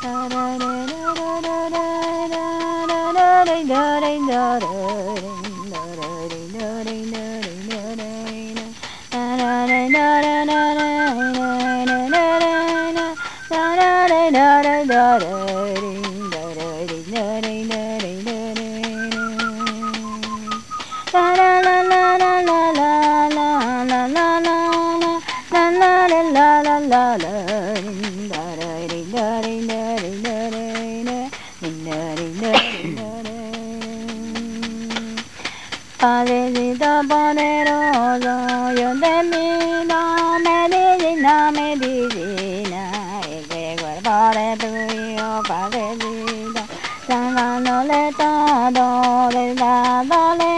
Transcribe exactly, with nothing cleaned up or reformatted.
Padecita poderoso, yo te pido medicina, medicina, este cuerpo de tu hijo padecito, sacándole todo, desgándole